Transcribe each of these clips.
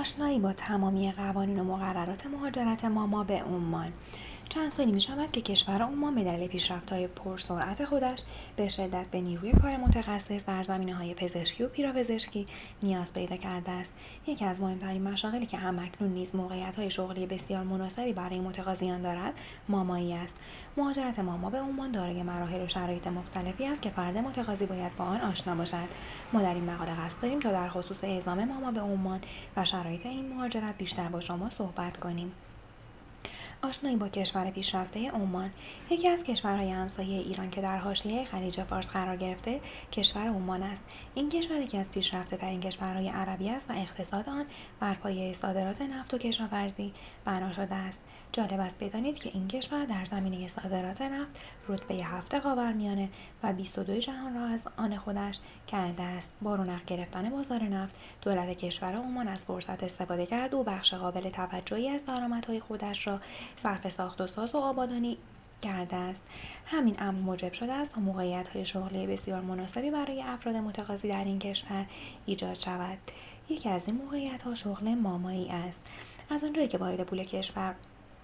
آشنایی با تمامی قوانین و مقررات مهاجرت ماما به عمان. چند سالی می شود که کشور عمان به دلیل پیشرفت‌های پرسرعت خودش به شدت به نیروی کار متخصص در زمینه‌های پزشکی و پیراپزشکی نیاز پیدا کرده است. یکی از مهمترین مشاغلی که هم‌اکنون نیز موقعیت‌های شغلی بسیار مناسبی برای متقاضیان دارد، مامایی است. مهاجرت ماما به عمان دارای مراحل و شرایط مختلفی است که فرد متقاضی باید با آن آشنا باشد. ما در این مقاله قصد داریم تا در خصوص اعزام ماما به عمان و شرایط این مهاجرت بیشتر با شما صحبت کنیم. آشنایی با کشور پیشرفته عمان. یکی از کشورهای همسایه ایران که در حاشیه خلیج فارس قرار گرفته کشور عمان است. این کشور یکی از پیشرفته‌ترین کشورهای عربی است و اقتصاد آن بر پایه صادرات نفت و کشاورزی بنا شده است. جالب است بدانید که این کشور در زمینه صادرات نفت رتبه 7 خاورمیانه و 22 جهان را از آن خودش کرده است. با رونق گرفتن بازار نفت، دولت کشور عمان از فرصت استفاده کرد و بخش قابل توجهی از درآمدهای خودش را صرف ساخت و ساز و آبادانی کرده است. همین امر موجب شده است تا موقعیت‌های شغلی بسیار مناسبی برای افراد متقاضی در این کشور ایجاد شود. یکی از این موقعیت‌ها شغل مامایی است. از آنجایی که واحد پول کشور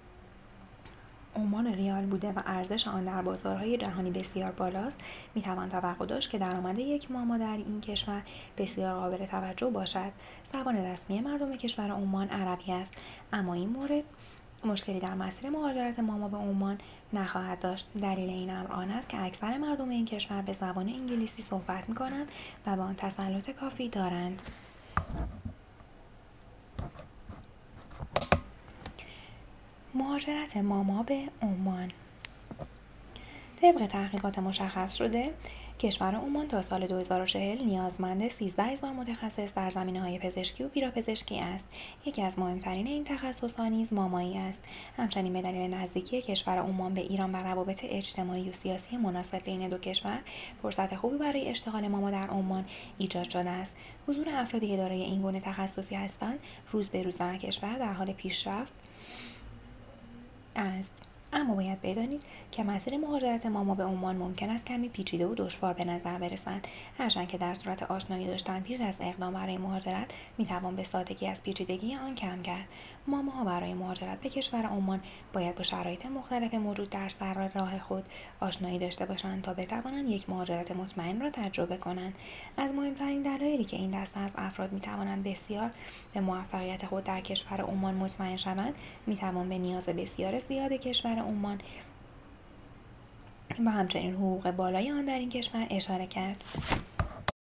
عمان ریال بوده و ارزش آن در بازارهای جهانی بسیار بالاست، میتوان توقع داشت که درآمد یک ماما در این کشور بسیار قابل توجه باشد. زبان رسمی مردم کشور عمان عربی است، اما این مورد مشکلی در مسیر مهاجرت ماما به عمان نخواهد داشت. دلیل این امر آن است که اکثر مردم این کشور به زبان انگلیسی صحبت می‌کنند و به آن تسلط کافی دارند. مهاجرت ماما به عمان. طبق تحقیقات مشخص شده کشور عمان تا سال 2040 نیازمند 13,000 متخصص در زمینه‌های پزشکی و پیراپزشکی است. یکی از مهمترین این تخصص‌ها نیز مامایی است. همچنین به دلیل نزدیکی کشور عمان به ایران و روابط اجتماعی و سیاسی مناسب بین دو کشور، فرصت خوبی برای اشتغال ماما در عمان ایجاد شده است. حضور افرادی که دارای این گونه تخصصی هستند روز به روز در کشور در حال پیشرفت است. اما باید بدانید که مسیر مهاجرت ماما به عمان ممکن است کمی پیچیده و دشوار به نظر برسد، هرچند که در صورت آشنایی داشتن پیش از اقدام برای مهاجرت میتوان به سادگی از پیچیدگی آن کم کرد. ماماها برای مهاجرت به کشور عمان باید با شرایط مختلف موجود در سر راه خود آشنایی داشته باشند تا بتوانند یک مهاجرت مطمئن را تجربه کنند. از مهمترین دلایلی که این دسته از افراد میتوانند بسیار به موفقیت خود در کشور عمان مطمئن شوند، میتوان به نیاز بسیار زیاد کشور عمان و همچنین حقوق بالای آن در این کشور اشاره کرد.